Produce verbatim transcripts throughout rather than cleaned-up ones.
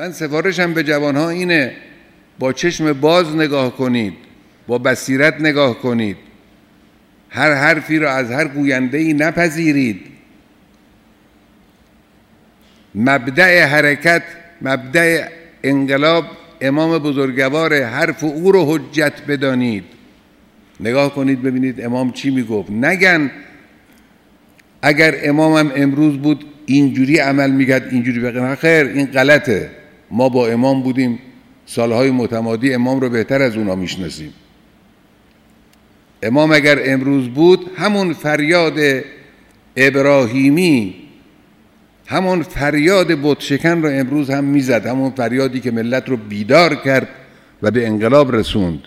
من سفارشم به جوانها اینه با چشم باز نگاه کنید، با بصیرت نگاه کنید، هر حرفی را از هر گوینده‌ای نپذیرید. مبدأ حرکت، مبدأ انقلاب امام بزرگوار، حرف او رو حجت بدانید. نگاه کنید ببینید امام چی میگفت. نگن اگر امامم امروز بود اینجوری عمل میکرد اینجوری بگن، خیر این غلطه. ما با امام بودیم سالهای متمادی، امام رو بهتر از اونا میشناسیم. امام اگر امروز بود همون فریاد ابراهیمی، همون فریاد بت شکن رو امروز هم میزد، همون فریادی که ملت رو بیدار کرد و به انقلاب رسوند.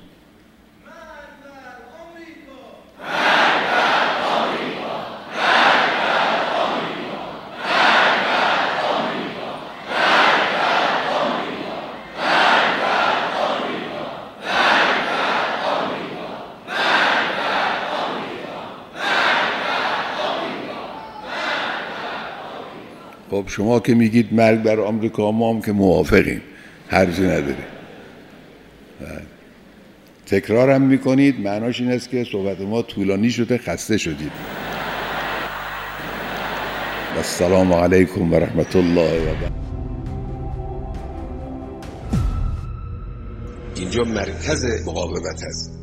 خب شما که میگید مرگ بر آمریکا، ما هم که موافقیم، حرفی نداریم. تکرارم میکنید، معناش این است که صحبت ما طولانی شده، خسته شدید. السلام علیکم و رحمت الله و برکاته. اینجا مرکز مقاومت است.